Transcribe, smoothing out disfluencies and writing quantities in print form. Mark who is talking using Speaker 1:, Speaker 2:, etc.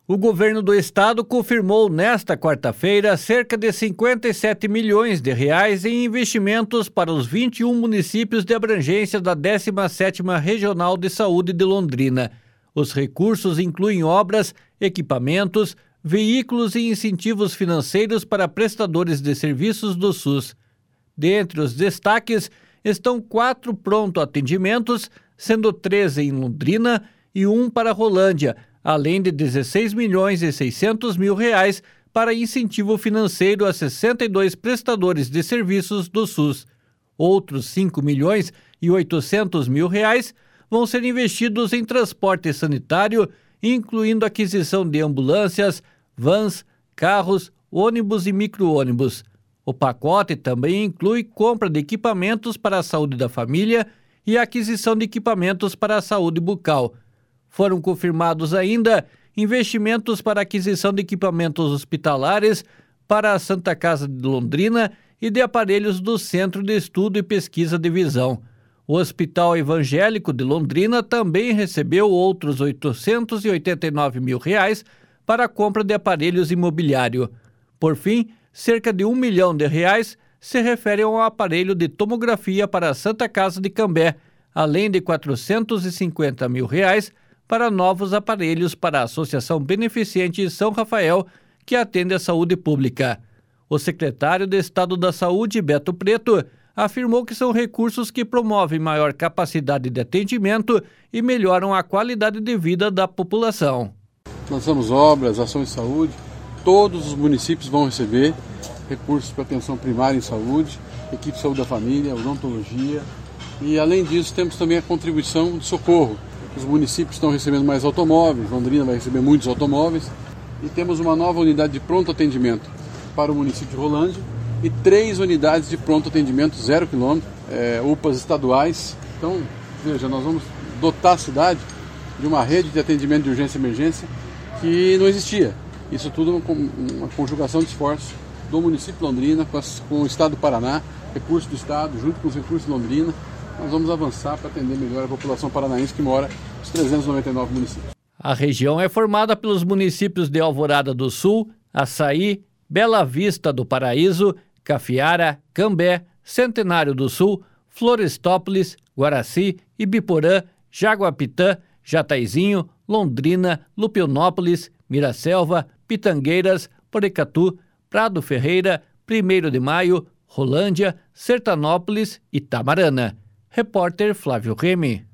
Speaker 1: O governo do estado confirmou nesta quarta-feira cerca de 57 milhões de reais em investimentos para os 21 municípios de abrangência da 17ª Regional de Saúde de Londrina. Os recursos incluem obras, equipamentos, veículos e incentivos financeiros para prestadores de serviços do SUS. Dentre os destaques estão 4 pronto-atendimentos, sendo 13 em Londrina e 1 para Rolândia, além de 16 milhões e 600 mil reais para incentivo financeiro a 62 prestadores de serviços do SUS. Outros 5 milhões e 800 mil reais vão ser investidos em transporte sanitário, incluindo aquisição de ambulâncias, vans, carros, ônibus e micro-ônibus. O pacote também inclui compra de equipamentos para a saúde da família e aquisição de equipamentos para a saúde bucal. Foram confirmados ainda investimentos para aquisição de equipamentos hospitalares para a Santa Casa de Londrina e de aparelhos do Centro de Estudo e Pesquisa de Visão. O Hospital Evangélico de Londrina também recebeu outros 889 mil reais para a compra de aparelhos imobiliário. Por fim, cerca de 1 milhão de reais se referem ao aparelho de tomografia para a Santa Casa de Cambé, além de 450 mil reais para novos aparelhos para a Associação Beneficente São Rafael, que atende à saúde pública. O secretário de Estado da Saúde, Beto Preto, afirmou que são recursos que promovem maior capacidade de atendimento e melhoram a qualidade de vida da população.
Speaker 2: Lançamos obras, ações de saúde, todos os municípios vão receber recursos para atenção primária em saúde, equipe de saúde da família, odontologia e, além disso, temos também a contribuição de socorro. Os municípios estão recebendo mais automóveis, Londrina vai receber muitos automóveis e temos uma nova unidade de pronto atendimento para o município de Rolândia e 3 unidades de pronto atendimento 0 km, UPAs estaduais. Então, veja, nós vamos dotar a cidade de uma rede de atendimento de urgência e emergência que não existia. Isso tudo é uma conjugação de esforços do município de Londrina com o estado do Paraná, recursos do estado, junto com os recursos de Londrina. Nós vamos avançar para atender melhor a população paranaense que mora nos 399 municípios.
Speaker 1: A região é formada pelos municípios de Alvorada do Sul, Açaí, Bela Vista do Paraíso, Cafiara, Cambé, Centenário do Sul, Florestópolis, Guaraci, Ibiporã, Jaguapitã, Jataizinho, Londrina, Lupionópolis, Miraselva, Pitangueiras, Porecatu, Prado Ferreira, 1º de Maio, Rolândia, Sertanópolis e Tamarana. Repórter Flávio Remy.